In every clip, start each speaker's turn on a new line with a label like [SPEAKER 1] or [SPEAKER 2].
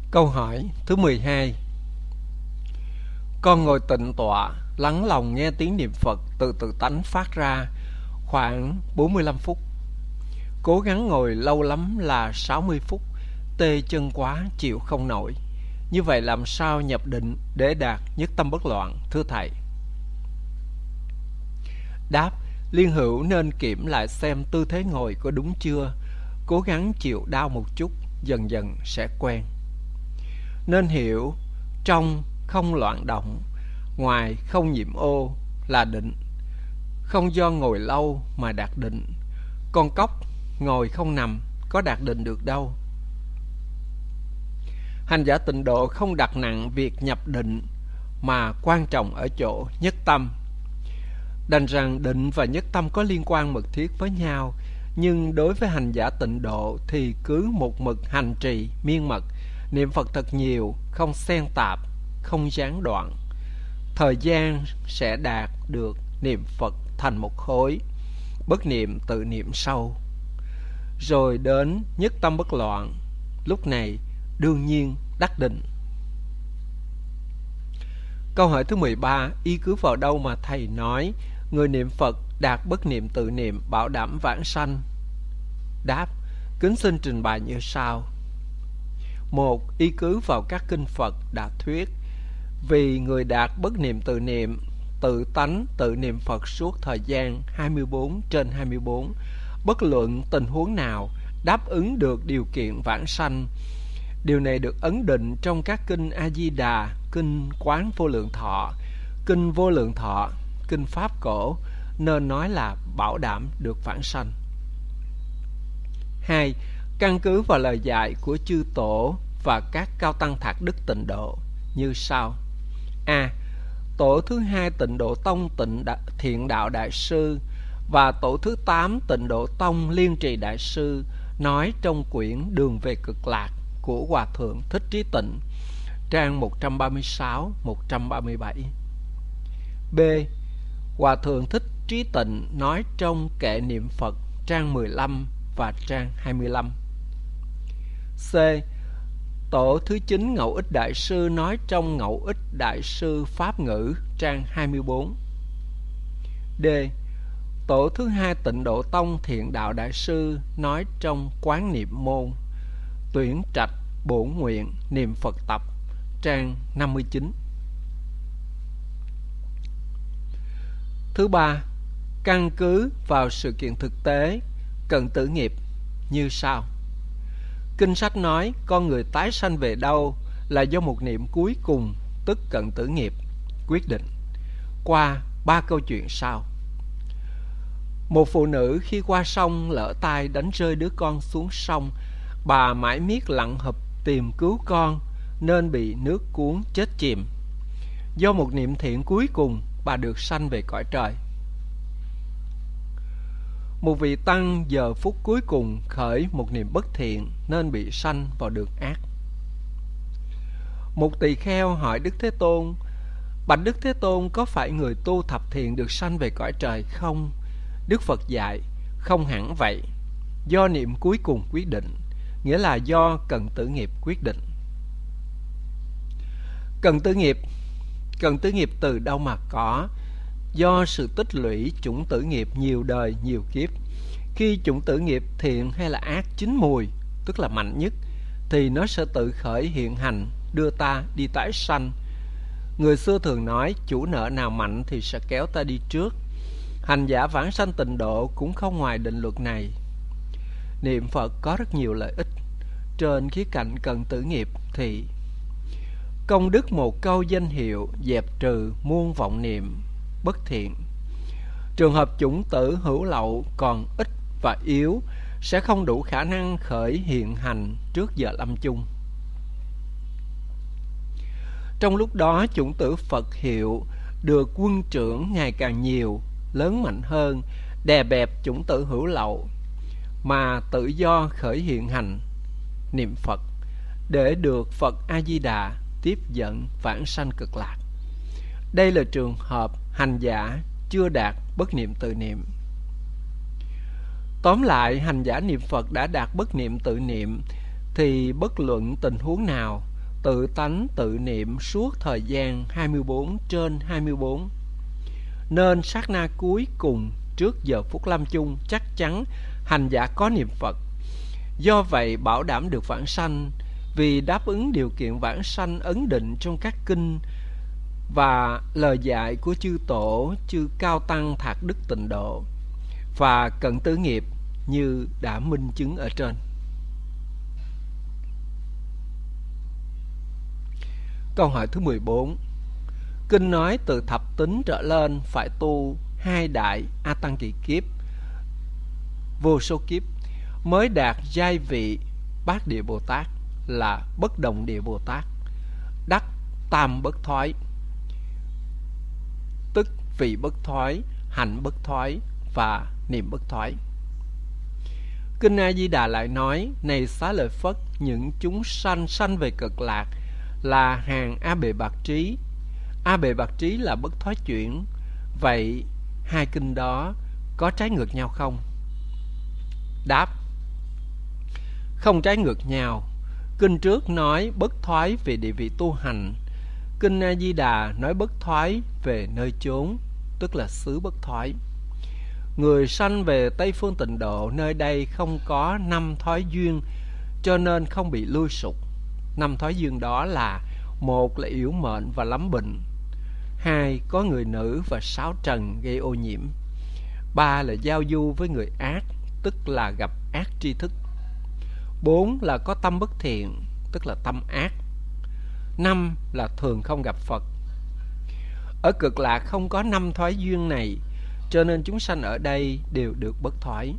[SPEAKER 1] Câu hỏi thứ 12. Con ngồi tịnh tọa, lắng lòng nghe tiếng niệm Phật từ tự tánh phát ra khoảng 45 phút. Cố gắng ngồi lâu lắm là 60 phút, tê chân quá chịu không nổi. Như vậy làm sao nhập định để đạt nhất tâm bất loạn, thưa Thầy? Đáp: Liên hữu nên kiểm lại xem tư thế ngồi có đúng chưa. Cố gắng chịu đau một chút, dần dần sẽ quen. Nên hiểu trong không loạn động, ngoài không nhiễm ô là định. Không do ngồi lâu mà đạt định. Con cóc ngồi không nằm có đạt định được đâu. Hành giả tịnh độ không đặt nặng việc nhập định, mà quan trọng ở chỗ nhất tâm. Đành rằng định và nhất tâm có liên quan mật thiết với nhau, nhưng đối với hành giả tịnh độ thì cứ một mực hành trì miên mật, niệm Phật thật nhiều, không xen tạp, không gián đoạn. Thời gian sẽ đạt được niệm Phật thành một khối, bất niệm tự niệm sâu. Rồi đến nhất tâm bất loạn, lúc này đương nhiên đắc định. Câu hỏi thứ 13. Y cứ vào đâu mà Thầy nói người niệm Phật đạt bất niệm tự niệm bảo đảm vãng sanh? Đáp: Kính xin trình bày như sau. 1. Y cứ vào các kinh Phật đã thuyết, vì người đạt bất niệm tự niệm, tự tánh tự niệm Phật suốt thời gian 24/24, bất luận tình huống nào đáp ứng được điều kiện vãng sanh. Điều này được ấn định trong các kinh A Di Đà, kinh Quán Vô Lượng Thọ, kinh Vô Lượng Thọ, kinh Pháp Cổ, nên nói là bảo đảm được vãng sanh. 2. Căn cứ vào lời dạy của chư tổ và các cao tăng thạc đức tịnh độ như sau. A. Tổ thứ 2 Tịnh Độ Tông Thiện Đạo Đại Sư và tổ thứ 8 Tịnh Độ Tông Liên Trì Đại Sư nói trong quyển Đường về Cực Lạc của Hòa Thượng Thích Trí Tịnh, trang 136-137. B. Hòa Thượng Thích Trí Tịnh nói trong Kệ Niệm Phật, trang 15 và trang 25. C. Tổ thứ 9 Ngẫu Ích Đại Sư nói trong Ngẫu Ích Đại Sư Pháp Ngữ, trang 24. D. Tổ thứ 2 Tịnh Độ Tông Thiện Đạo Đại Sư nói trong Quán Niệm Môn, Tuyển Trạch Bổn Nguyện Niệm Phật Tập, trang 59. Thứ ba, căn cứ vào sự kiện thực tế cận tử nghiệp như sau. Kinh sách nói con người tái sanh về đâu là do một niệm cuối cùng, tức cận tử nghiệp, quyết định. Qua 3 câu chuyện sau. Một phụ nữ khi qua sông lỡ tay đánh rơi đứa con xuống sông. Bà mãi miết lặn hụp tìm cứu con nên bị nước cuốn chết chìm. Do một niệm thiện cuối cùng, bà được sanh về cõi trời. Một vị tăng giờ phút cuối cùng khởi một niệm bất thiện nên bị sanh vào đường ác. Một tỳ kheo hỏi Đức Thế Tôn: Bạch Đức Thế Tôn, có phải người tu thập thiện được sanh về cõi trời không? Đức Phật dạy: không hẳn vậy. Do niệm cuối cùng quyết định, nghĩa là do cận tử nghiệp quyết định. Cận tử nghiệp từ đâu mà có? Do sự tích lũy chủng tử nghiệp nhiều đời nhiều kiếp. Khi chủng tử nghiệp thiện hay là ác chín mùi, tức là mạnh nhất, thì nó sẽ tự khởi hiện hành, đưa ta đi tái sanh. Người xưa thường nói chủ nợ nào mạnh thì sẽ kéo ta đi trước. Hành giả vãng sanh tịnh độ cũng không ngoài định luật này. Niệm Phật có rất nhiều lợi ích. Trên khía cạnh cận tử nghiệp thì công đức một câu danh hiệu dẹp trừ muôn vọng niệm bất thiện. Trường hợp chủng tử hữu lậu còn ít và yếu sẽ không đủ khả năng khởi hiện hành trước giờ lâm chung. Trong lúc đó chủng tử Phật hiệu được quân trưởng ngày càng nhiều, lớn mạnh hơn, đè bẹp chủng tử hữu lậu, mà tự do khởi hiện hành niệm Phật để được Phật A Di Đà tiếp dẫn vãng sanh cực lạc. Đây là trường hợp hành giả chưa đạt bất niệm tự niệm. Tóm lại, hành giả niệm Phật đã đạt bất niệm tự niệm thì bất luận tình huống nào, tự tánh tự niệm suốt thời gian 24/24. Nên sát na cuối cùng trước giờ phút lâm chung chắc chắn hành giả có niệm Phật. Do vậy bảo đảm được vãng sanh, vì đáp ứng điều kiện vãng sanh ấn định trong các kinh và lời dạy của chư tổ, chư cao tăng thạc đức tịnh độ và cận tử nghiệp như đã minh chứng ở trên. Câu hỏi thứ 14. Kinh nói từ thập tính trở lên phải tu 2 đại A Tăng kỳ kiếp, vô số kiếp mới đạt giai vị Bát Địa Bồ Tát là Bất Động Địa Bồ Tát, đắc tam bất thoái, tức vị bất thoái, hạnh bất thoái và niệm bất thoái. Kinh A Di Đà lại nói: này Xá Lợi Phất, những chúng sanh sanh về Cực Lạc là hàng A Bệ Bạc Trí. A Bệ Bạc Trí là bất thoái chuyển. Vậy hai kinh đó có trái ngược nhau không? Đáp: không trái ngược nhau. Kinh trước nói bất thoái về địa vị tu hành, kinh A Di Đà nói bất thoái về nơi chốn, tức là xứ bất thoái. Người sanh về Tây Phương Tịnh Độ, nơi đây không có 5 thói duyên, cho nên không bị lui sụp. 5 thói duyên đó là: 1 là yểu mệnh và lắm bệnh, 2 có người nữ và 6 trần gây ô nhiễm, 3 là giao du với người ác, tức là gặp ác tri thức, 4 là có tâm bất thiện, tức là tâm ác, 5 là thường không gặp Phật. Ở Cực Lạc không có 5 thói duyên này, cho nên chúng sanh ở đây đều được bất thoái.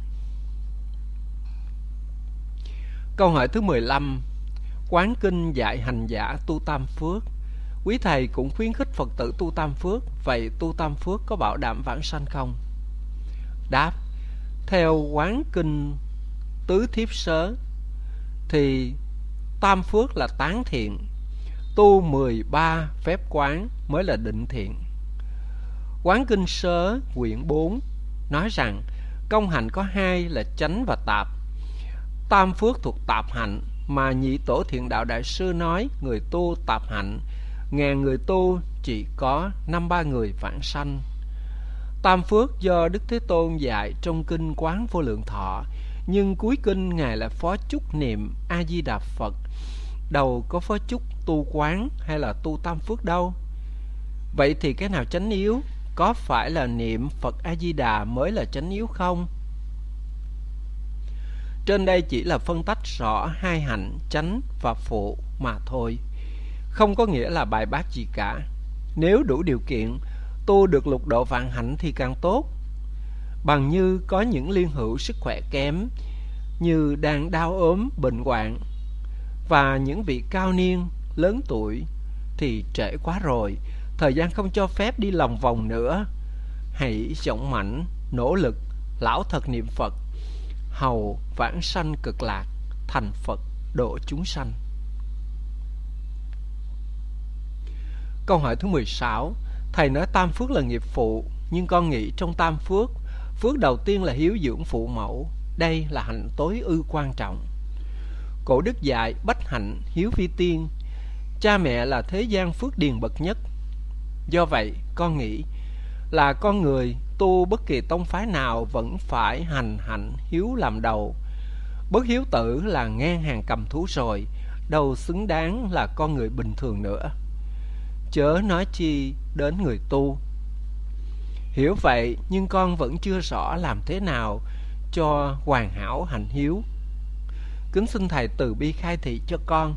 [SPEAKER 1] Câu hỏi thứ 15. Quán kinh dạy hành giả tu tam phước. Quý thầy cũng khuyến khích Phật tử tu tam phước. Vậy tu tam phước có bảo đảm vãng sanh không? Đáp: theo quán kinh tứ thiếp sớ thì tam phước là tán thiện, tu 13 phép quán mới là định thiện. Quán kinh sớ quyển 4 nói rằng công hạnh có 2 là chánh và tạp. Tam phước thuộc tạp hạnh, mà Nhị Tổ Thiện Đạo Đại Sư nói người tu tạp hạnh, 1000 người tu chỉ có 53 người vãng sanh. Tam phước do Đức Thế Tôn dạy trong kinh Quán Vô Lượng Thọ, nhưng cuối kinh Ngài lại phó chúc niệm A Di Đà Phật, đâu có phó chúc tu quán hay là tu tam phước đâu. Vậy thì cái nào chánh yếu? Có phải là niệm Phật A Di Đà mới là chánh yếu không? Trên đây chỉ là phân tách rõ hai hạnh chánh và phụ mà thôi, không có nghĩa là bài bác gì cả. Nếu đủ điều kiện tu được lục độ vạn hạnh thì càng tốt. Bằng như có những liên hữu sức khỏe kém, như đang đau ốm, bệnh hoạn, và những vị cao niên, lớn tuổi thì trễ quá rồi, thời gian không cho phép đi lòng vòng nữa. Hãy dũng mãnh, nỗ lực, lão thật niệm Phật, hầu vãng sanh Cực Lạc, thành Phật độ chúng sanh. Câu hỏi thứ 16. Thầy nói tam phước là nghiệp phụ, nhưng con nghĩ trong tam phước, phước đầu tiên là hiếu dưỡng phụ mẫu. Đây là hạnh tối ư quan trọng. Cổ đức dạy bách hạnh hiếu vi tiên, cha mẹ là thế gian phước điền bậc nhất. Do vậy con nghĩ là con người tu bất kỳ tông phái nào vẫn phải hành hạnh hiếu làm đầu. Bất hiếu tử là ngang hàng cầm thú rồi, đâu xứng đáng là con người bình thường nữa, chớ nói chi đến người tu. Hiểu vậy, nhưng con vẫn chưa rõ làm thế nào cho hoàn hảo hạnh hiếu. Kính xin thầy từ bi khai thị cho con.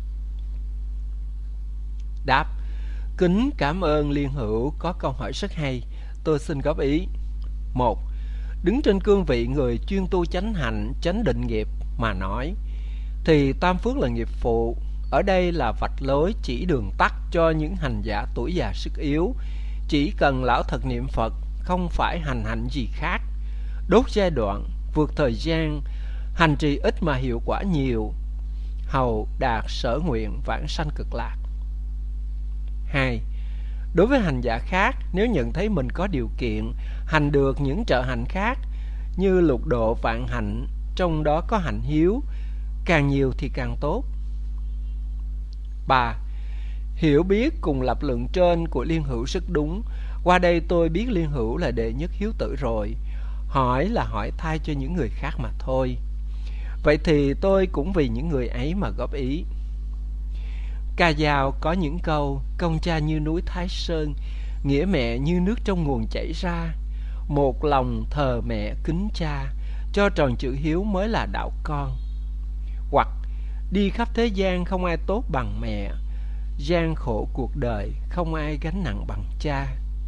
[SPEAKER 1] Đáp: kính cảm ơn liên hữu có câu hỏi rất hay, tôi xin góp ý. 1. Đứng trên cương vị người chuyên tu chánh hạnh, chánh định nghiệp mà nói, thì tam phước là nghiệp phụ. Ở đây là vạch lối chỉ đường tắt cho những hành giả tuổi già sức yếu, chỉ cần lão thật niệm Phật, không phải hành hạnh gì khác. Đốt giai đoạn, vượt thời gian, hành trì ít mà hiệu quả nhiều, hầu đạt sở nguyện vãng sanh Cực Lạc. 2. Đối với hành giả khác, nếu nhận thấy mình có điều kiện hành được những trợ hạnh khác như lục độ vạn hạnh, trong đó có hạnh hiếu, càng nhiều thì càng tốt. 3. Hiểu biết cùng lập luận trên của Liên Hữu rất đúng. Qua đây tôi biết Liên Hữu là đệ nhất hiếu tử rồi. Hỏi là hỏi thay cho những người khác mà thôi. Vậy thì tôi cũng vì những người ấy mà góp ý. Ca dao có những câu: công cha như núi Thái Sơn, nghĩa mẹ như nước trong nguồn chảy ra. Một lòng thờ mẹ kính cha, cho tròn chữ hiếu mới là đạo con. Hoặc đi khắp thế gian không ai tốt bằng mẹ, gian khổ cuộc đời không ai gánh nặng bằng cha.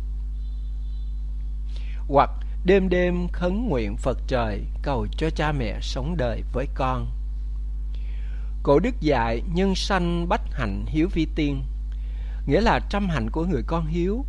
[SPEAKER 1] Hoặc đêm đêm khấn nguyện Phật trời, cầu cho cha mẹ sống đời với con. Cổ đức dạy nhân sanh bách hạnh hiếu vi tiên, nghĩa là trăm hạnh của người con hiếu,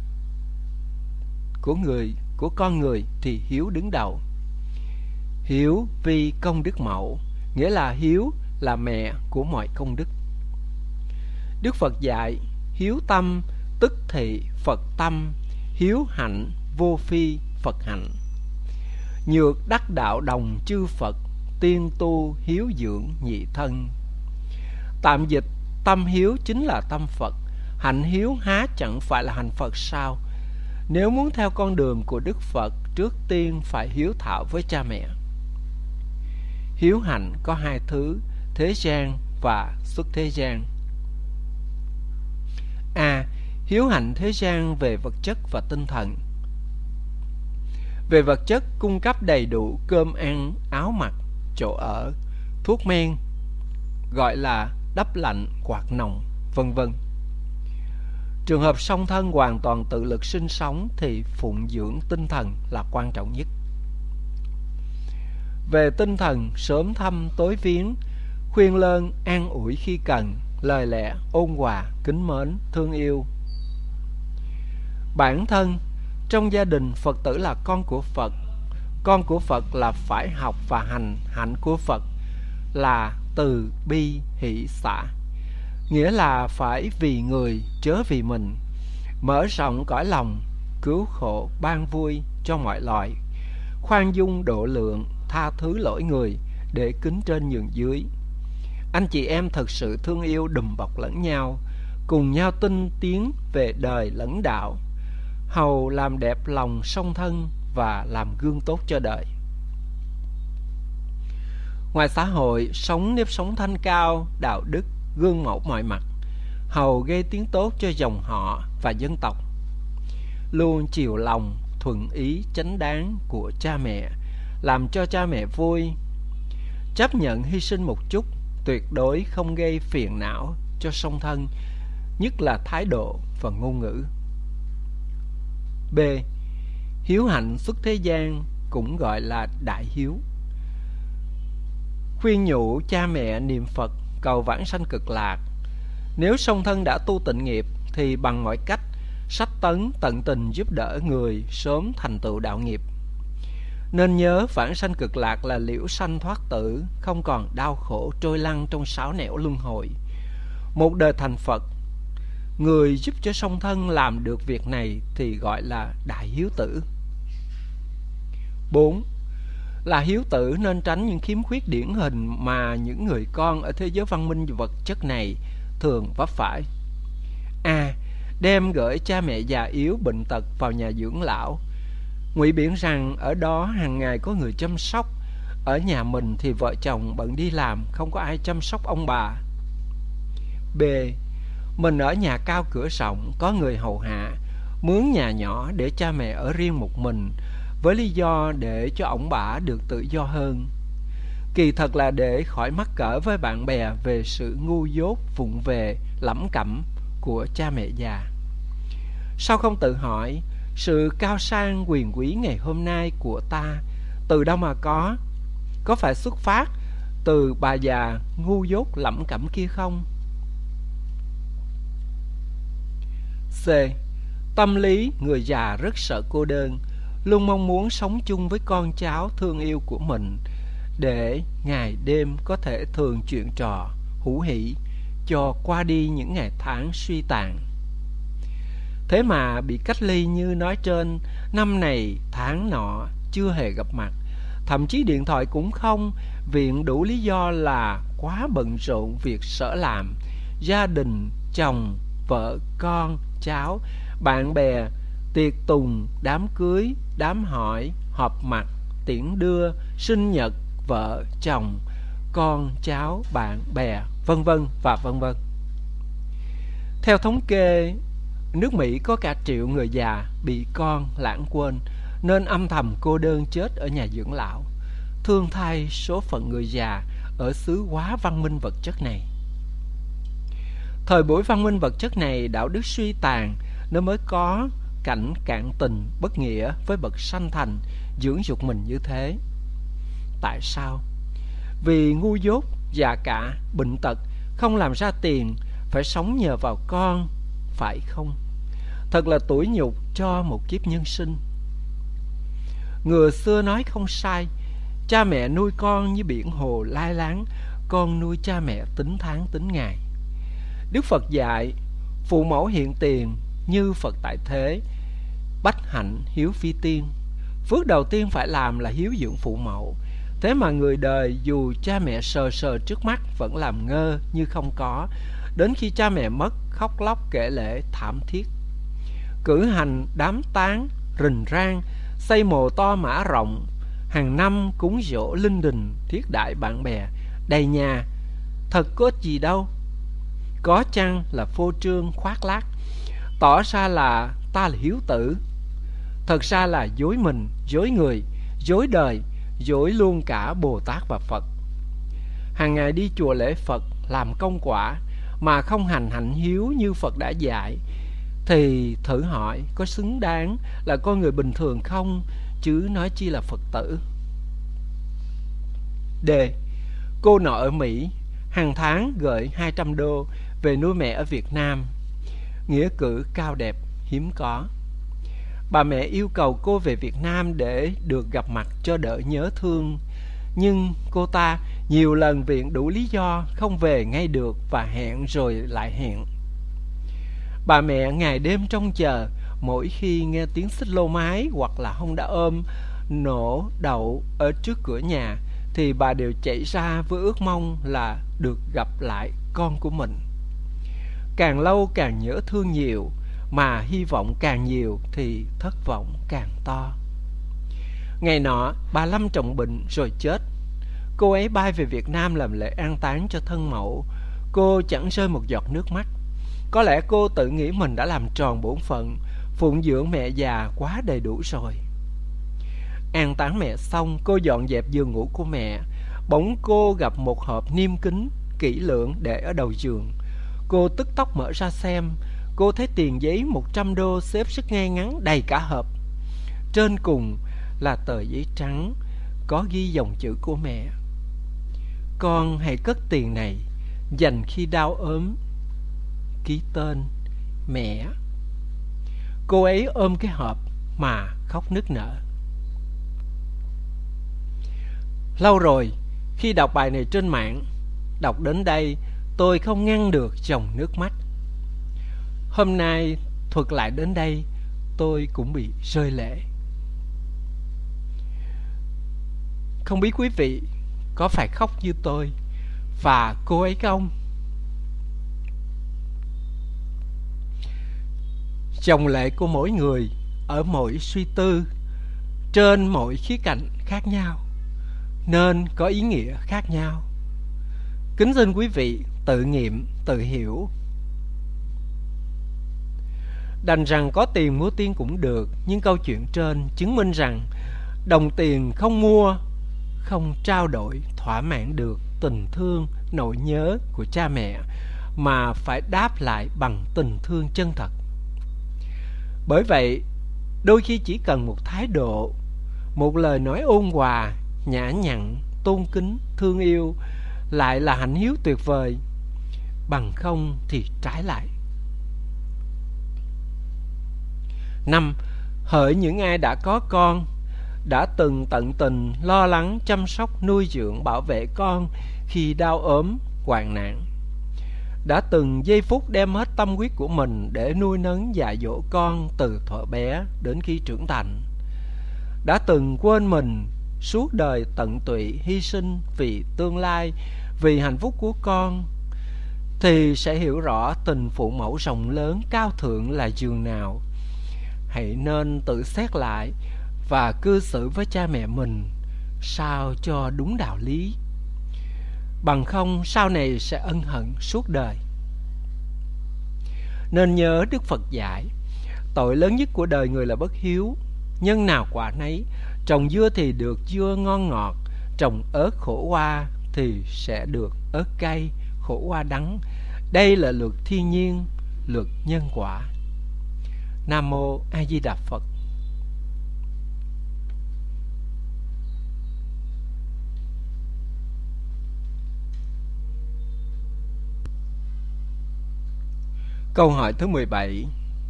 [SPEAKER 1] của con người thì hiếu đứng đầu. Hiếu vi công đức mẫu, nghĩa là hiếu là mẹ của mọi công đức. Đức Phật dạy hiếu tâm tức thị Phật tâm, hiếu hạnh vô phi Phật hạnh. Nhược đắc đạo đồng chư Phật, tiên tu hiếu dưỡng nhị thân. Tạm dịch, tâm hiếu chính là tâm Phật, hạnh hiếu há chẳng phải là hạnh Phật sao? Nếu muốn theo con đường của Đức Phật, trước tiên phải hiếu thảo với cha mẹ. Hiếu hạnh có hai thứ, thế gian và xuất thế gian. A. Hiếu hạnh thế gian về vật chất và tinh thần. Về vật chất, cung cấp đầy đủ cơm ăn, áo mặc, chỗ ở, thuốc men, gọi là đắp lạnh, quạt nồng, vân vân. Trường hợp song thân hoàn toàn tự lực sinh sống thì phụng dưỡng tinh thần là quan trọng nhất. Về tinh thần, sớm thăm tối viếng, khuyên lơn an ủi khi cần, lời lẽ ôn hòa, kính mến, thương yêu. Bản thân, trong gia đình Phật tử là con của Phật. Con của Phật là phải học và hành hạnh của Phật là từ bi hỷ xả, nghĩa là phải vì người chớ vì mình, mở rộng cõi lòng, cứu khổ ban vui cho mọi loài, khoan dung độ lượng, tha thứ lỗi người để kính trên nhường dưới. Anh chị em thật sự thương yêu đùm bọc lẫn nhau, cùng nhau tinh tiến về đời lẫn đạo, hầu làm đẹp lòng song thân và làm gương tốt cho đời. Ngoài xã hội, sống nếp sống thanh cao, đạo đức, gương mẫu mọi mặt, hầu gây tiếng tốt cho dòng họ và dân tộc. Luôn chiều lòng, thuận ý chánh đáng của cha mẹ, làm cho cha mẹ vui. Chấp nhận hy sinh một chút, tuyệt đối không gây phiền não cho song thân, nhất là thái độ và ngôn ngữ. B. Hiếu hạnh xuất thế gian, cũng gọi là đại hiếu. Khuyên nhủ cha mẹ niệm Phật, cầu vãng sanh cực lạc. Nếu song thân đã tu tịnh nghiệp thì bằng mọi cách sách tấn tận tình giúp đỡ người sớm thành tựu đạo nghiệp. Nên nhớ vãng sanh cực lạc là liễu sanh thoát tử, không còn đau khổ trôi lăn trong sáu nẻo luân hồi. Một đời thành Phật, người giúp cho song thân làm được việc này thì gọi là đại hiếu tử. 4. Là hiếu tử nên tránh những khiếm khuyết điển hình mà những người con ở thế giới văn minh vật chất này thường vấp phải. A. Đem gửi cha mẹ già yếu bệnh tật vào nhà dưỡng lão, ngụy biện rằng ở đó hàng ngày có người chăm sóc, ở nhà mình thì vợ chồng bận đi làm, không có ai chăm sóc ông bà. B. Mình ở nhà cao cửa rộng, có người hầu hạ, mướn nhà nhỏ để cha mẹ ở riêng một mình, với lý do để cho ổng bả được tự do hơn. Kỳ thật là để khỏi mắc cỡ với bạn bè về sự ngu dốt vụng về lẩm cẩm của cha mẹ già. Sao không tự hỏi, sự cao sang quyền quý ngày hôm nay của ta từ đâu mà có phải xuất phát từ bà già ngu dốt lẩm cẩm kia không? C. Tâm lý người già rất sợ cô đơn, luôn mong muốn sống chung với con cháu thương yêu của mình, để ngày đêm có thể thường chuyện trò, hữu hỉ, cho qua đi những ngày tháng suy tàn. Thế mà bị cách ly như nói trên, năm này tháng nọ chưa hề gặp mặt, thậm chí điện thoại cũng không, viện đủ lý do là quá bận rộn việc sở làm, gia đình, chồng, vợ, con, cháu, bạn bè, tiệc tùng, đám cưới, đám hỏi, họp mặt, tiễn đưa, sinh nhật, vợ, chồng, con, cháu, bạn bè, vân vân và vân vân. Theo thống kê, nước Mỹ có cả triệu người già bị con lãng quên nên âm thầm cô đơn chết ở nhà dưỡng lão. Thương thay số phận người già ở xứ quá văn minh vật chất này. Thời buổi văn minh vật chất này đạo đức suy tàn nên mới có cảnh cạn tình bất nghĩa với bậc sanh thành dưỡng dục mình như thế. Tại sao? Vì ngu dốt, già cả, bệnh tật, không làm ra tiền, phải sống nhờ vào con, phải không? Thật là tủi nhục cho một kiếp nhân sinh. Người xưa nói không sai, cha mẹ nuôi con như biển hồ lai láng, con nuôi cha mẹ tính tháng tính ngày. Đức Phật dạy, phụ mẫu hiện tiền như Phật tại thế, bách hạnh hiếu phi tiên. Phước đầu tiên phải làm là hiếu dưỡng phụ mẫu. Thế mà người đời dù cha mẹ sờ sờ trước mắt vẫn làm ngơ như không có, đến khi cha mẹ mất khóc lóc kể lể thảm thiết. Cử hành đám táng rình rang, xây mồ to mã rộng, hàng năm cúng giỗ linh đình, thiết đại bạn bè, đầy nhà. Thật có ích gì đâu. Có chăng là phô trương khoác lác, tỏ ra là ta là hiếu tử. Thật ra là dối mình, dối người, dối đời, dối luôn cả Bồ Tát và Phật. Hàng ngày đi chùa lễ Phật, làm công quả mà không hành hạnh hiếu như Phật đã dạy, thì thử hỏi có xứng đáng là con người bình thường không, chứ nói chi là Phật tử. D. Cô nọ ở Mỹ hàng tháng gửi 200 đô về nuôi mẹ ở Việt Nam. Nghĩa cử cao đẹp hiếm có. Bà mẹ yêu cầu cô về Việt Nam để được gặp mặt cho đỡ nhớ thương, nhưng cô ta nhiều lần viện đủ lý do không về ngay được và hẹn rồi lại hẹn. Bà mẹ ngày đêm trông chờ, mỗi khi nghe tiếng xích lô mái hoặc là Honda ôm nổ đậu ở trước cửa nhà thì bà đều chạy ra với ước mong là được gặp lại con của mình. Càng lâu càng nhớ thương nhiều, mà hy vọng càng nhiều thì thất vọng càng to. Ngày nọ bà lâm trọng bệnh rồi chết. Cô ấy bay về Việt Nam làm lễ an táng cho thân mẫu. Cô chẳng rơi một giọt nước mắt. Có lẽ cô tự nghĩ mình đã làm tròn bổn phận, phụng dưỡng mẹ già quá đầy đủ rồi. An táng mẹ xong, cô dọn dẹp giường ngủ của mẹ. Bỗng cô gặp một hộp niêm kính kỹ lưỡng để ở đầu giường. Cô tức tốc mở ra xem. Cô thấy tiền giấy 100 đô xếp rất ngay ngắn đầy cả hộp. Trên cùng là tờ giấy trắng có ghi dòng chữ của mẹ: con hãy cất tiền này dành khi đau ốm. Ký tên mẹ. Cô ấy ôm cái hộp mà khóc nức nở. Lâu rồi, khi đọc bài này trên mạng, đọc đến đây tôi không ngăn được dòng nước mắt. Hôm nay thuật lại đến đây, tôi cũng bị rơi lệ. Không biết quý vị có phải khóc như tôi và cô ấy không? Dòng lệ của mỗi người ở mỗi suy tư, trên mỗi khía cạnh khác nhau, nên có ý nghĩa khác nhau. Kính xin quý vị tự nghiệm, tự hiểu. Đành rằng có tiền mua tiên cũng được, nhưng câu chuyện trên chứng minh rằng đồng tiền không mua, không trao đổi thỏa mãn được tình thương, nỗi nhớ của cha mẹ, mà phải đáp lại bằng tình thương chân thật. Bởi vậy, đôi khi chỉ cần một thái độ, một lời nói ôn hòa, nhã nhặn, tôn kính, thương yêu lại là hạnh hiếu tuyệt vời. Bằng không thì trái lại. 5. Hỡi những ai đã có con, đã từng tận tình lo lắng chăm sóc nuôi dưỡng bảo vệ con khi đau ốm hoạn nạn, đã từng giây phút đem hết tâm huyết của mình để nuôi nấng dạy dỗ con từ thuở bé đến khi trưởng thành, đã từng quên mình suốt đời tận tụy hy sinh vì tương lai, vì hạnh phúc của con, thì sẽ hiểu rõ tình phụ mẫu rộng lớn cao thượng là giường nào. Hãy nên tự xét lại và cư xử với cha mẹ mình sao cho đúng đạo lý. Bằng không sau này sẽ ân hận suốt đời. Nên nhớ Đức Phật dạy, tội lớn nhất của đời người là bất hiếu. Nhân nào quả nấy, trồng dưa thì được dưa ngon ngọt, trồng ớt khổ qua thì sẽ được ớt cay, khổ qua đắng. Đây là luật thiên nhiên, luật nhân quả. Nam Mô A Di Đà Phật. Câu hỏi thứ 17.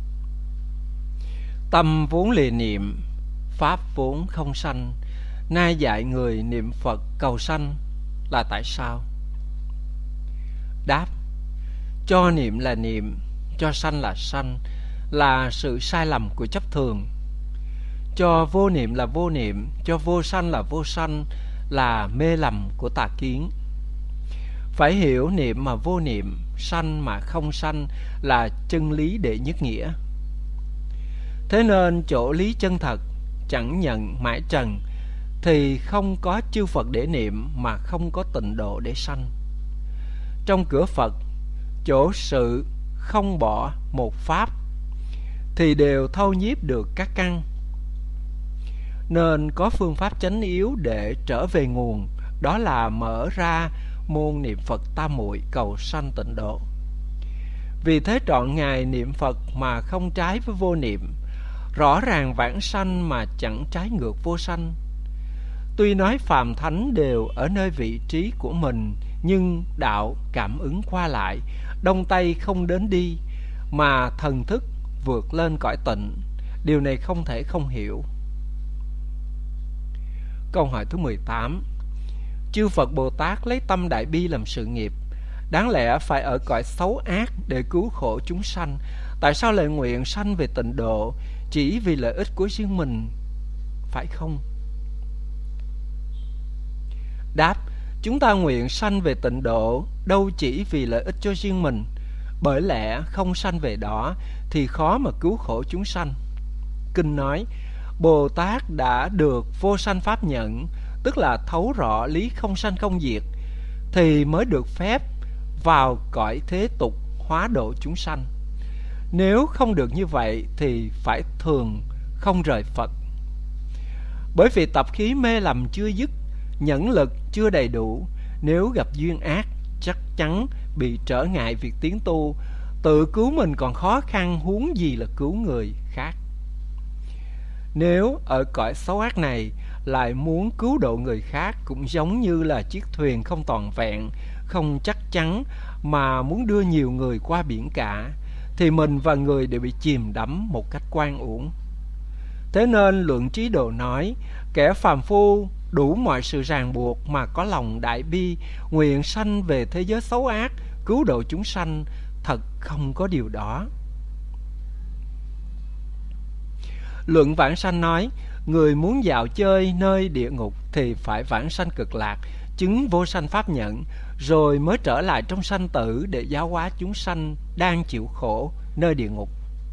[SPEAKER 1] Tâm vốn lìa niệm, pháp vốn không sanh, nay dạy người niệm Phật cầu sanh là tại sao? Đáp: cho niệm là niệm, cho sanh là sanh, là sự sai lầm của chấp thường. Cho vô niệm là vô niệm, cho vô sanh là vô sanh, là mê lầm của tà kiến. Phải hiểu niệm mà vô niệm, sanh mà không sanh là chân lý đệ nhất nghĩa. Thế nên chỗ lý chân thật, chẳng nhận mãi trần, thì không có chư Phật để niệm mà không có tịnh độ để sanh. Trong cửa Phật, chỗ sự không bỏ một pháp thì đều thâu nhiếp được các căn. Nên có phương pháp chánh yếu để trở về nguồn, đó là mở ra môn niệm Phật tam muội cầu sanh tịnh độ. Vì thế trọn ngày niệm Phật mà không trái với vô niệm, rõ ràng vãng sanh mà chẳng trái ngược vô sanh. Tuy nói phàm thánh đều ở nơi vị trí của mình, nhưng đạo cảm ứng qua lại, đông tây không đến đi, mà thần thức vượt lên cõi tịnh. Điều này không thể không hiểu. Câu hỏi thứ 18. Chư Phật Bồ Tát lấy tâm đại bi làm sự nghiệp, đáng lẽ phải ở cõi xấu ác để cứu khổ chúng sanh. Tại sao lại nguyện sanh về tịnh độ chỉ vì lợi ích của riêng mình, phải không? Đáp: chúng ta nguyện sanh về tịnh độ đâu chỉ vì lợi ích cho riêng mình, bởi lẽ không sanh về đó thì khó mà cứu khổ chúng sanh. Kinh nói: Bồ Tát đã được vô sanh pháp nhận, tức là thấu rõ lý không sanh không diệt, thì mới được phép vào cõi thế tục hóa độ chúng sanh. Nếu không được như vậy thì phải thường không rời Phật. Bởi vì tập khí mê lầm chưa dứt, nhẫn lực chưa đầy đủ, nếu gặp duyên ác chắc chắn bị trở ngại việc tiến tu. Tự cứu mình còn khó khăn, huống gì là cứu người khác. Nếu ở cõi xấu ác này lại muốn cứu độ người khác, cũng giống như là chiếc thuyền không toàn vẹn, không chắc chắn, mà muốn đưa nhiều người qua biển cả, thì mình và người đều bị chìm đắm một cách oan uổng. Thế nên Luận Trí Độ nói: kẻ phàm phu đủ mọi sự ràng buộc mà có lòng đại bi, nguyện sanh về thế giới xấu ác, cứu độ chúng sanh, thật không có điều đó. Luận Vãng Sanh nói: người muốn dạo chơi nơi địa ngục thì phải vãng sanh cực lạc, chứng vô sanh pháp nhận, rồi mới trở lại trong sanh tử để giáo hóa chúng sanh đang chịu khổ nơi địa ngục.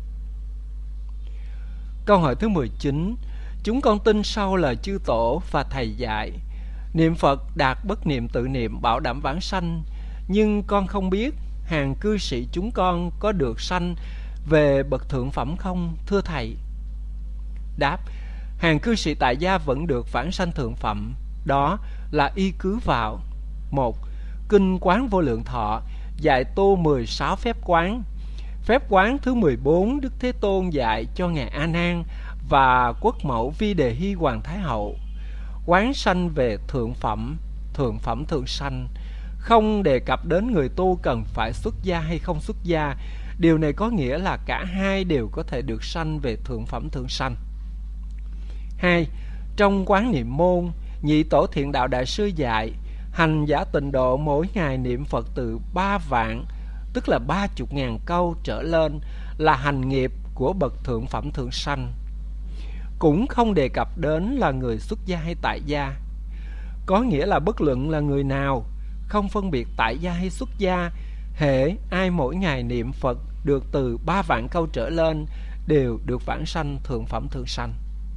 [SPEAKER 1] Câu hỏi thứ 19. Chúng con tin sau lời chư tổ và thầy dạy, niệm Phật đạt bất niệm tự niệm bảo đảm vãng sanh, nhưng con không biết hàng cư sĩ chúng con có được sanh về bậc thượng phẩm không, thưa thầy? Đáp: hàng cư sĩ tại gia vẫn được vãng sanh thượng phẩm, đó là y cứ vào: 1. Kinh Quán Vô Lượng Thọ dạy tu 16 phép quán. Phép quán thứ 14 Đức Thế Tôn dạy cho ngài A Nan và quốc mẫu Vi Đề Hy Hoàng Thái Hậu. Quán sanh về thượng phẩm thượng sanh, không đề cập đến người tu cần phải xuất gia hay không xuất gia. Điều này có nghĩa là cả hai đều có thể được sanh về thượng phẩm thượng sanh. 2. Trong quán niệm môn, Nhị Tổ Thiện Đạo Đại Sư dạy hành giả tịnh độ mỗi ngày niệm Phật từ 3 vạn, tức là 30.000 câu trở lên, là hành nghiệp của bậc thượng phẩm thượng sanh. Cũng không đề cập đến là người xuất gia hay tại gia. Có nghĩa là bất luận là người nào, không phân biệt tại gia hay xuất gia, Hễ ai mỗi ngày niệm Phật được từ 3 vạn câu trở lên đều được vãng sanh thượng phẩm thượng sanh.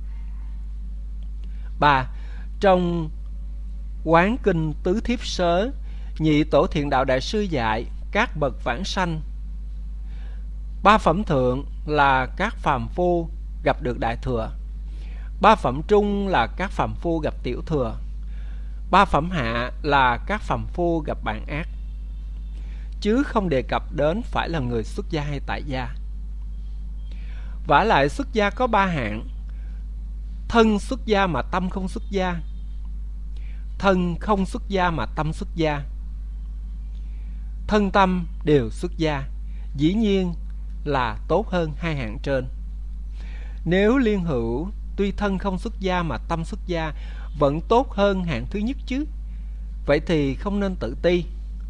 [SPEAKER 1] 3. Trong Quán Kinh Tứ Thiếp Sớ, Nhị Tổ Thiện Đạo Đại Sư dạy các bậc vãng sanh 3 phẩm thượng là các phàm phu gặp được đại thừa, 3 phẩm trung là các phàm phu gặp tiểu thừa, 3 phẩm hạ là các phàm phu gặp bạn ác, chứ không đề cập đến phải là người xuất gia hay tại gia. Vả lại xuất gia có 3 hạng: thân xuất gia mà tâm không xuất gia, thân không xuất gia mà tâm xuất gia, thân tâm đều xuất gia, dĩ nhiên là tốt hơn 2 hạng trên. Nếu liên hữu tuy thân không xuất gia mà tâm xuất gia vẫn tốt hơn hạng thứ nhất chứ, vậy thì không nên tự ti.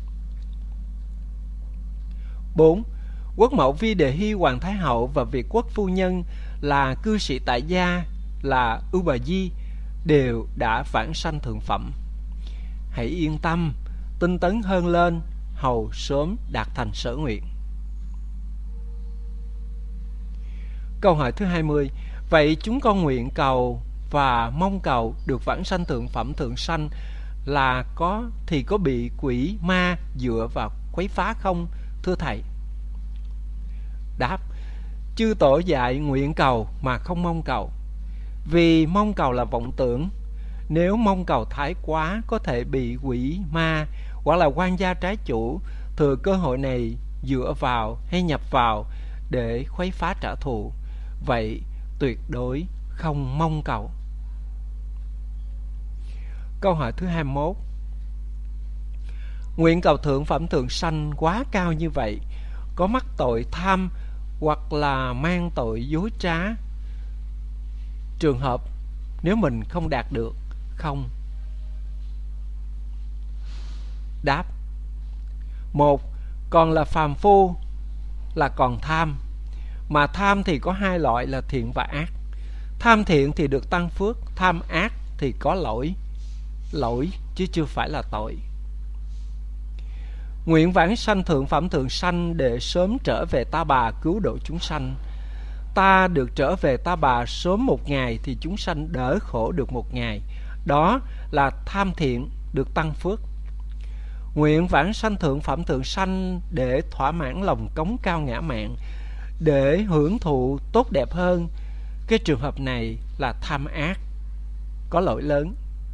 [SPEAKER 1] 4. Quốc mẫu Vi Đề Hy Hoàng Thái Hậu và Việt Quốc Phu Nhân là cư sĩ tại gia là Ưu Bà Di đều đã vãng sanh thượng phẩm. Hãy yên tâm, tinh tấn hơn lên, hầu sớm đạt thành sở nguyện. Câu hỏi thứ 20. Vậy chúng con nguyện cầu và mong cầu được vãng sanh thượng phẩm thượng sanh là có bị quỷ ma dựa vào quấy phá không, thưa thầy? Đáp: chư tổ dạy nguyện cầu mà không mong cầu, vì mong cầu là vọng tưởng. Nếu mong cầu thái quá có thể bị quỷ ma hoặc là quan gia trái chủ thừa cơ hội này dựa vào hay nhập vào để khuấy phá trả thù. Vậy tuyệt đối không mong cầu. Câu hỏi thứ 21. Nguyện cầu thượng phẩm thượng sanh quá cao như vậy, có mắc tội tham hoặc là mang tội dối trá trường hợp nếu mình không đạt được không? Đáp: 1. Còn là phàm phu là còn tham. Mà tham thì có 2 loại là thiện và ác. Tham thiện thì được tăng phước, tham ác thì có lỗi chứ chưa phải là tội. Nguyện vãng sanh thượng phẩm thượng sanh để sớm trở về Ta Bà cứu độ chúng sanh. Ta được trở về Ta Bà sớm 1 ngày thì chúng sanh đỡ khổ được 1 ngày. Đó là tham thiện được tăng phước. Nguyện vãng sanh thượng phẩm thượng sanh để thỏa mãn lòng cống cao ngã mạn, để hưởng thụ tốt đẹp hơn. Cái trường hợp này là tham ác, có lỗi lớn.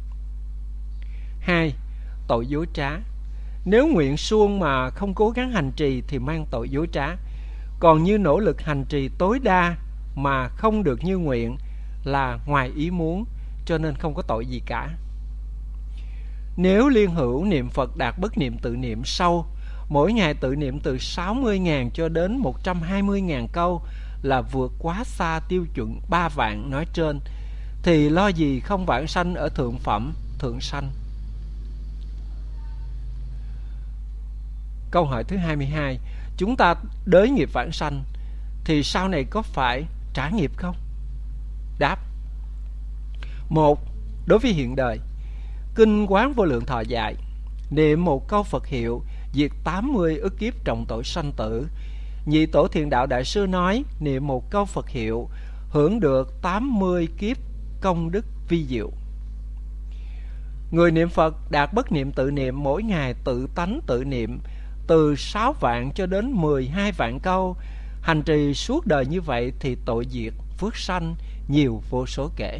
[SPEAKER 1] 2. Tội dối trá. Nếu nguyện suông mà không cố gắng hành trì thì mang tội dối trá. Còn như nỗ lực hành trì tối đa mà không được như nguyện là ngoài ý muốn, cho nên không có tội gì cả. Nếu liên hữu niệm Phật đạt bất niệm tự niệm sâu, mỗi ngày tự niệm từ 60.000 cho đến 120.000 câu là vượt quá xa tiêu chuẩn 3 vạn nói trên, thì lo gì không vãng sanh ở thượng phẩm thượng sanh. Câu hỏi thứ 22. Chúng ta đới nghiệp vãng sanh thì sau này có phải trả nghiệp không? Đáp: 1. Đối với hiện đời, Kinh Quán Vô Lượng Thọ dạy niệm một câu Phật hiệu diệt 80 ức kiếp trọng tội sanh tử. Nhị Tổ Thiện Đạo Đại Sư nói niệm một câu Phật hiệu hưởng được 80 kiếp công đức vi diệu. Người niệm Phật đạt bất niệm tự niệm mỗi ngày tự tánh tự niệm từ 6 vạn cho đến 12 vạn câu, hành trì suốt đời như vậy thì tội diệt phước sanh nhiều vô số kể.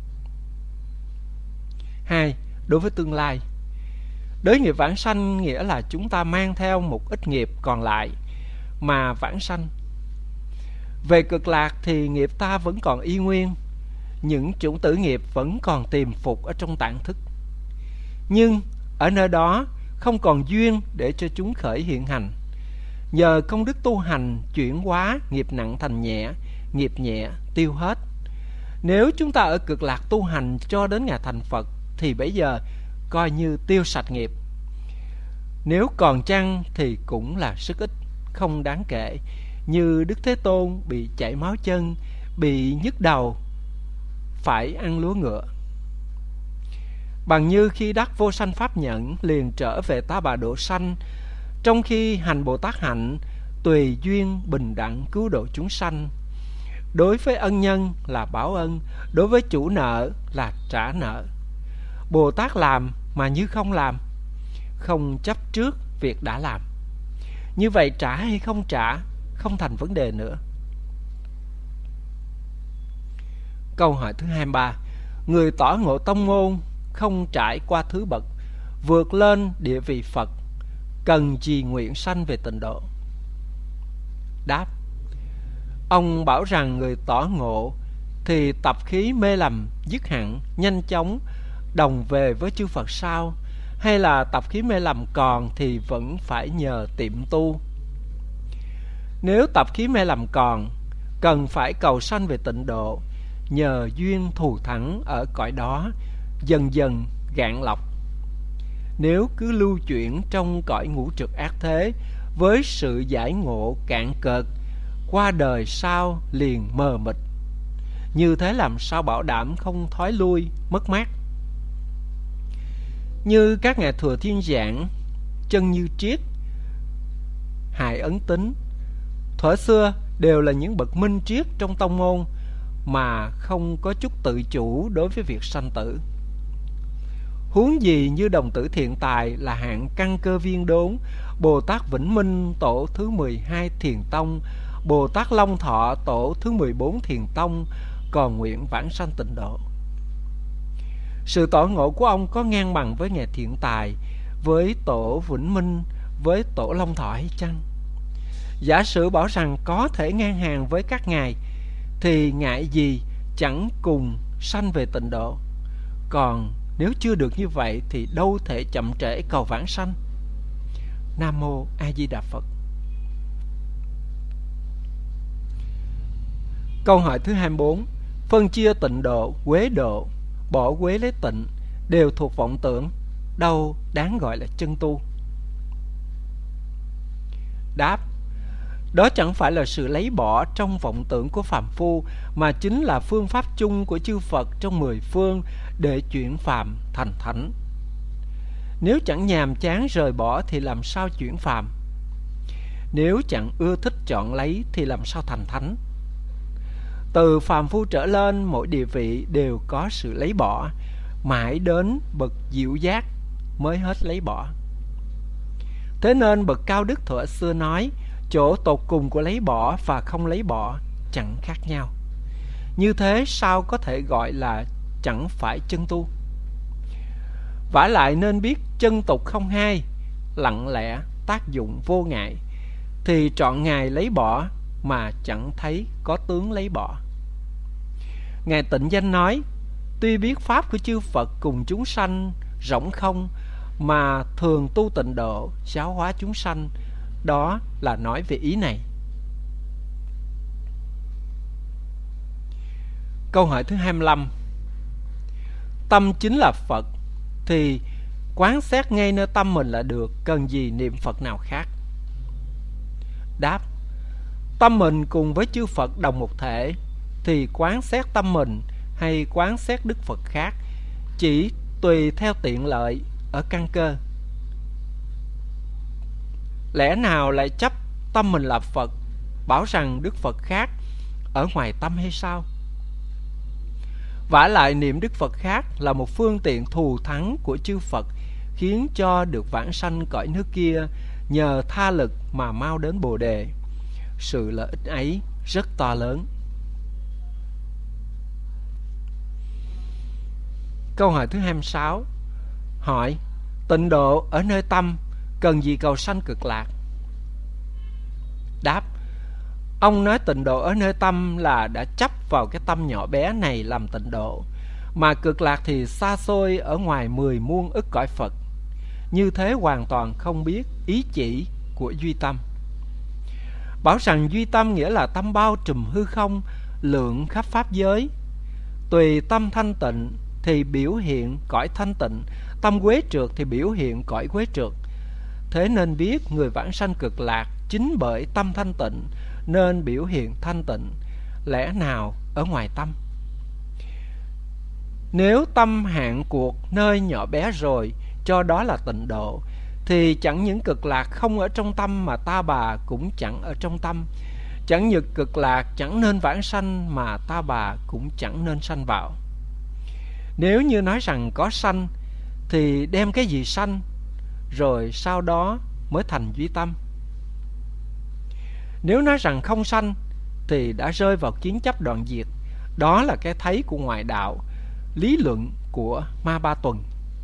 [SPEAKER 1] 2. Đối với tương lai, đới nghiệp vãng sanh nghĩa là chúng ta mang theo một ít nghiệp còn lại mà vãng sanh. Về cực lạc thì nghiệp ta vẫn còn y nguyên, những chủng tử nghiệp vẫn còn tiềm phục ở trong tạng thức. Nhưng ở nơi đó không còn duyên để cho chúng khởi hiện hành. Nhờ công đức tu hành chuyển hóa nghiệp nặng thành nhẹ, nghiệp nhẹ tiêu hết. Nếu chúng ta ở cực lạc tu hành cho đến ngày thành Phật thì bây giờ coi như tiêu sạch nghiệp. Nếu còn chăng thì cũng là sức ít, không đáng kể. Như Đức Thế Tôn bị chảy máu chân, bị nhức đầu, phải ăn lúa ngựa. Bằng như khi đắc vô sanh pháp nhẫn liền trở về Ta Bà độ sanh, Trong khi hành Bồ Tát hạnh tùy duyên bình đẳng cứu độ chúng sanh, đối với ân nhân là báo ân, đối với chủ nợ là trả nợ. Bồ Tát làm mà như không làm, không chấp trước việc đã làm. Như vậy trả hay không trả không thành vấn đề nữa. Câu hỏi thứ 23. Người tỏ ngộ tông môn không trải qua thứ bậc, vượt lên địa vị Phật, cần gì nguyện sanh về tịnh độ? Đáp. Ông bảo rằng người tỏ ngộ thì tập khí mê lầm dứt hẳn, nhanh chóng đồng về với chư Phật sao? Hay là tập khí mê lầm còn thì vẫn phải nhờ tiệm tu? Nếu tập khí mê lầm còn, cần phải cầu sanh về tịnh độ, nhờ duyên thù thắng ở cõi đó, dần dần gạn lọc. Nếu cứ lưu chuyển trong cõi ngũ trược ác thế, với sự giải ngộ cạn cợt, qua đời sau liền mờ mịt. Như thế làm sao bảo đảm không thói lui, mất mát? Như các ngài Thừa Thiên Giảng, Chân Như Triết, Hải Ấn Tính, thuở xưa đều là những bậc minh triết trong tông môn mà không có chút tự chủ đối với việc sanh tử. Huống gì như đồng tử Thiện Tài là hạng căn cơ viên đốn, Bồ Tát Vĩnh Minh tổ thứ 12 Thiền Tông, Bồ Tát Long Thọ tổ thứ 14 Thiền Tông còn nguyện vãng sanh tịnh độ. Sự tỏ ngộ của ông có ngang bằng với ngài Thiện Tài, với tổ Vĩnh Minh, với tổ Long Thọ hay chăng? Giả sử bảo rằng có thể ngang hàng với các ngài, thì ngại gì chẳng cùng sanh về tịnh độ. Còn nếu chưa được như vậy thì đâu thể chậm trễ cầu vãng sanh. Nam Mô A Di Đà Phật. Câu hỏi thứ 24. Phân chia tịnh độ, quế độ, bỏ quế lấy tịnh đều thuộc vọng tưởng, đâu đáng gọi là chân tu? Đáp. Đó chẳng phải là sự lấy bỏ trong vọng tưởng của phàm phu, mà chính là phương pháp chung của chư Phật trong 10 phương để chuyển phàm thành thánh. Nếu chẳng nhàm chán rời bỏ thì làm sao chuyển phàm? Nếu chẳng ưa thích chọn lấy thì làm sao thành thánh? Từ phàm phu trở lên, mỗi địa vị đều có sự lấy bỏ, mãi đến bậc diệu giác mới hết lấy bỏ. Thế nên bậc cao đức thuở xưa nói, chỗ tột cùng của lấy bỏ và không lấy bỏ chẳng khác nhau. Như thế sao có thể gọi là chẳng phải chân tu? Vả lại nên biết chân tục không hai, lặng lẽ tác dụng vô ngại, thì trọn ngày lấy bỏ mà chẳng thấy có tướng lấy bỏ. Ngài Tịnh Danh nói, tuy biết pháp của chư Phật cùng chúng sanh rỗng không, mà thường tu tịnh độ giáo hóa chúng sanh, đó là nói về ý này. Câu hỏi thứ 25. Tâm chính là Phật thì quán xét ngay nơi tâm mình là được, cần gì niệm Phật nào khác? Đáp. Tâm mình cùng với chư Phật đồng một thể, thì quán xét tâm mình hay quán xét Đức Phật khác chỉ tùy theo tiện lợi ở căn cơ. Lẽ nào lại chấp tâm mình là Phật, bảo rằng Đức Phật khác ở ngoài tâm hay sao? Vả lại niệm Đức Phật khác là một phương tiện thù thắng của chư Phật, khiến cho được vãng sanh cõi nước kia, nhờ tha lực mà mau đến Bồ Đề. Sự lợi ích ấy rất to lớn. Câu hỏi thứ 26. Hỏi, tịnh độ ở nơi tâm, cần gì cầu sanh cực lạc? Đáp. Ông nói tịnh độ ở nơi tâm là đã chấp vào cái tâm nhỏ bé này làm tịnh độ, mà cực lạc thì xa xôi ở ngoài 10 muôn ức cõi Phật. Như thế hoàn toàn không biết ý chỉ của duy tâm. Bảo rằng duy tâm nghĩa là tâm bao trùm hư không, lượng khắp pháp giới. Tùy tâm thanh tịnh thì biểu hiện cõi thanh tịnh, tâm quế trượt thì biểu hiện cõi quế trượt. Thế nên biết người vãng sanh cực lạc chính bởi tâm thanh tịnh nên biểu hiện thanh tịnh, lẽ nào ở ngoài tâm? Nếu tâm hạn cuộc nơi nhỏ bé rồi cho đó là tịnh độ, thì chẳng những cực lạc không ở trong tâm mà ta bà cũng chẳng ở trong tâm. Chẳng những cực lạc chẳng nên vãng sanh mà ta bà cũng chẳng nên sanh vào. Nếu như nói rằng có sanh thì đem cái gì sanh, rồi sau đó mới thành duy tâm. Nếu nói rằng không sanh thì đã rơi vào kiến chấp đoạn diệt. Đó là cái thấy của ngoại đạo, lý luận của Ma Ba Tuần.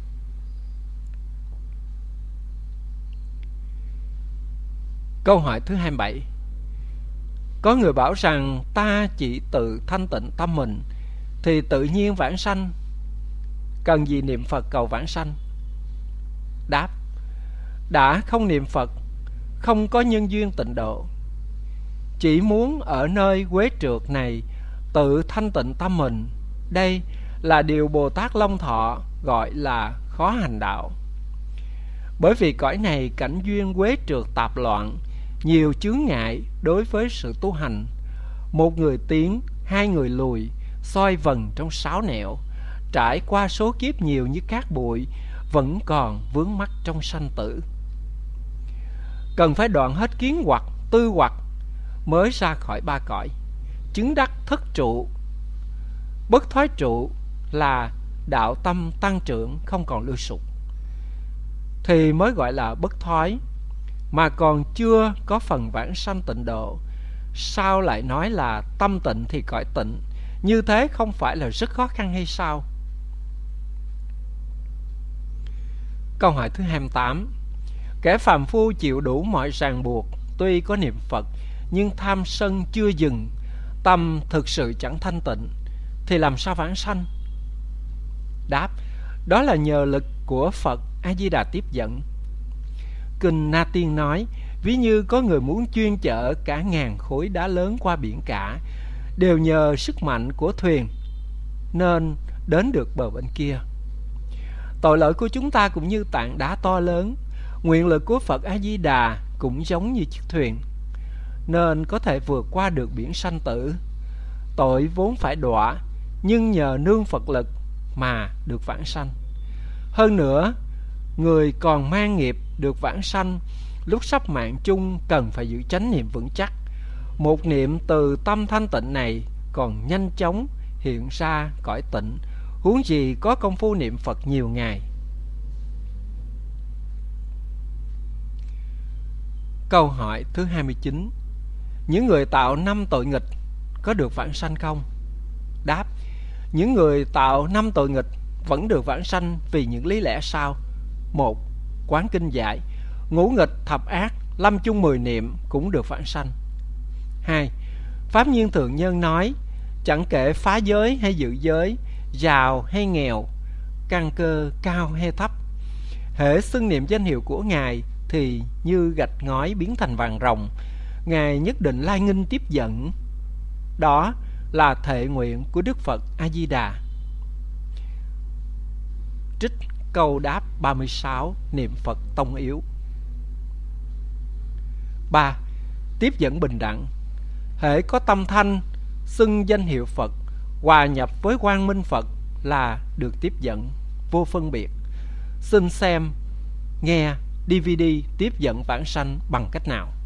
[SPEAKER 1] Câu hỏi thứ 27. Có người bảo rằng ta chỉ tự thanh tịnh tâm mình thì tự nhiên vãng sanh, cần gì niệm Phật cầu vãng sanh? Đáp: đã không niệm Phật, không có nhân duyên tịnh độ, chỉ muốn ở nơi quế trượt này tự thanh tịnh tâm mình, đây là điều Bồ Tát Long Thọ gọi là khó hành đạo. Bởi vì cõi này cảnh duyên quế trượt tạp loạn, nhiều chướng ngại đối với sự tu hành. Một người tiến, hai người lùi, soi vần trong sáo nẻo, trải qua số kiếp nhiều như cát bụi, vẫn còn vướng mắc trong sanh tử. Cần phải đoạn hết kiến hoặc, tư hoặc mới ra khỏi ba cõi, chứng đắc thất trụ. Bất thoái trụ là đạo tâm tăng trưởng không còn lưu sụp, thì mới gọi là bất thoái, mà còn chưa có phần vãng sanh tịnh độ. Sao lại nói là tâm tịnh thì cõi tịnh? Như thế không phải là rất khó khăn hay sao? Câu hỏi thứ 28. Kẻ phàm phu chịu đủ mọi ràng buộc, tuy có niệm Phật nhưng tham sân chưa dừng, tâm thực sự chẳng thanh tịnh, thì làm sao vãng sanh? Đáp: đó là nhờ lực của Phật A Di Đà tiếp dẫn. Kinh Na Tiên nói, ví như có người muốn chuyên chở cả ngàn khối đá lớn qua biển cả, đều nhờ sức mạnh của thuyền nên đến được bờ bên kia. Tội lỗi của chúng ta cũng như tảng đá to lớn, nguyện lực của Phật A Di Đà cũng giống như chiếc thuyền, nên có thể vượt qua được biển sanh tử. Tội vốn phải đọa, nhưng nhờ nương Phật lực mà được vãng sanh. Hơn nữa, người còn mang nghiệp được vãng sanh, lúc sắp mạng chung cần phải giữ chánh niệm vững chắc. Một niệm từ tâm thanh tịnh này còn nhanh chóng hiện ra cõi tịnh, huống gì có công phu niệm Phật nhiều ngày. Câu hỏi thứ 29. Những người tạo 5 tội nghịch có được vãng sanh không? Đáp: những người tạo 5 tội nghịch vẫn được vãng sanh vì những lý lẽ sau. 1. Quán kinh dạy, ngũ nghịch thập ác, lâm chung 10 niệm cũng được vãng sanh. 2. Pháp Nhiên Thượng Nhân nói, chẳng kể phá giới hay giữ giới, giàu hay nghèo, căn cơ cao hay thấp, hễ xưng niệm danh hiệu của Ngài thì như gạch ngói biến thành vàng ròng, Ngài nhất định lai nghinh tiếp dẫn. Đó là thệ nguyện của Đức Phật A Di Đà. Trích câu đáp 36 niệm Phật tông yếu. 3. Tiếp dẫn bình đẳng, hễ có tâm thanh xưng danh hiệu Phật, hòa nhập với quang minh Phật là được tiếp dẫn, vô phân biệt. Xin xem, nghe DVD tiếp dẫn vãng sanh bằng cách nào?